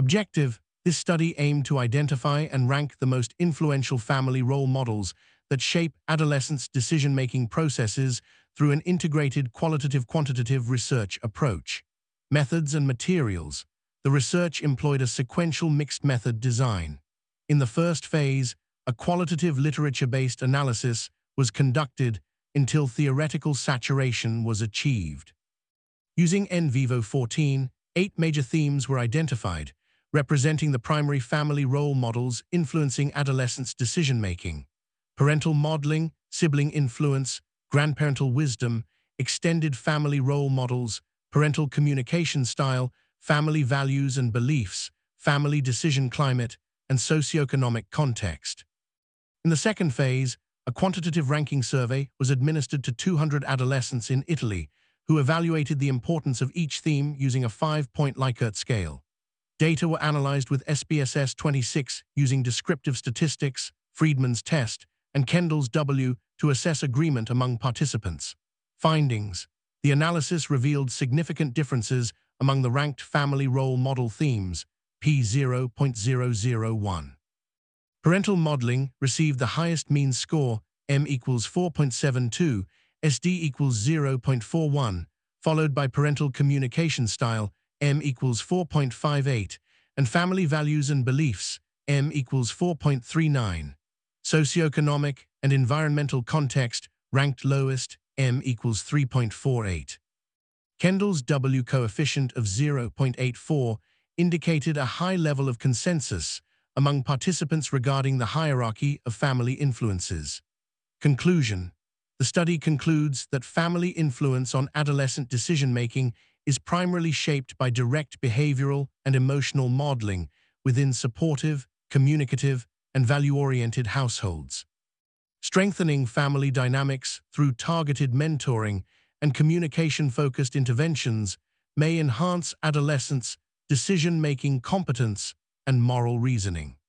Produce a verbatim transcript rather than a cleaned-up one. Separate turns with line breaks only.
Objective: this study aimed to identify and rank the most influential family role models that shape adolescents' decision-making processes through an integrated qualitative-quantitative research approach. Methods and materials. The research employed a sequential mixed-method design. In the first phase, a qualitative literature-based analysis was conducted until theoretical saturation was achieved. Using N Vivo fourteen, eight major themes were identified, representing the primary family role models influencing adolescents' decision-making: parental modeling, sibling influence, grandparental wisdom, extended family role models, parental communication style, family values and beliefs, family decision climate, and socioeconomic context. In the second phase, a quantitative ranking survey was administered to two hundred adolescents in Italy, who evaluated the importance of each theme using a five-point Likert scale. Data were analyzed with S P S S twenty-six using descriptive statistics, Friedman's test, and Kendall's W to assess agreement among participants. Findings: the analysis revealed significant differences among the ranked family role model themes, P zero point zero zero one. Parental modeling received the highest mean score, M equals four point seven two, S D equals zero point four one, followed by parental communication style, M equals four point five eight, and family values and beliefs, M equals four point three nine. Socioeconomic and environmental context ranked lowest, M equals three point four eight. Kendall's W coefficient of zero point eight four indicated a high level of consensus among participants regarding the hierarchy of family influences. Conclusion: the study concludes that family influence on adolescent decision-making is primarily shaped by direct behavioral and emotional modeling within supportive, communicative, and value-oriented households. Strengthening family dynamics through targeted mentoring and communication-focused interventions may enhance adolescents' decision-making competence and moral reasoning.